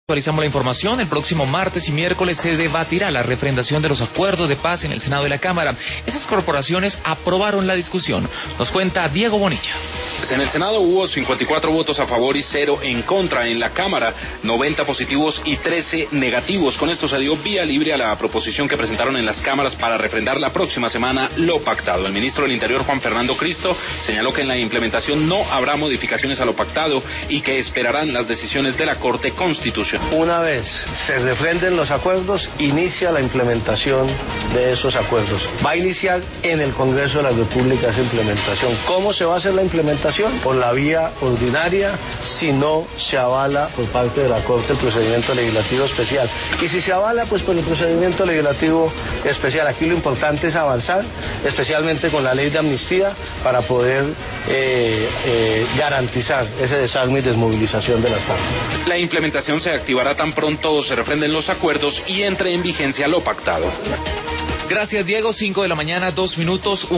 Actualizamos la información. El próximo martes y miércoles se debatirá la refrendación de los acuerdos de paz en el Senado de la Cámara. Esas corporaciones aprobaron la discusión. Nos cuenta Diego Bonilla. Pues en el Senado hubo 54 votos a favor y 0 en contra. En la Cámara, 90 positivos y 13 negativos. Con esto se dio vía libre a la proposición que presentaron en las cámaras para refrendar la próxima semana lo pactado. El ministro del Interior, Juan Fernando Cristo, señaló que en la implementación no habrá modificaciones a lo pactado y que esperarán las decisiones de la Corte Constitucional. Una vez se refrenden los acuerdos, inicia la implementación de esos acuerdos. Va a iniciar en el Congreso de la República esa implementación. ¿Cómo se va a hacer la implementación? Por la vía ordinaria, si no se avala por parte de la Corte el procedimiento legislativo especial. Y si se avala, pues por el procedimiento legislativo especial. Aquí lo importante es avanzar, especialmente con la ley de amnistía, para poder garantizar ese desarme y desmovilización de las FARC. La implementación se activará tan pronto se refrenden los acuerdos y entre en vigencia lo pactado. Gracias, Diego. 5 de la mañana, 2 minutos.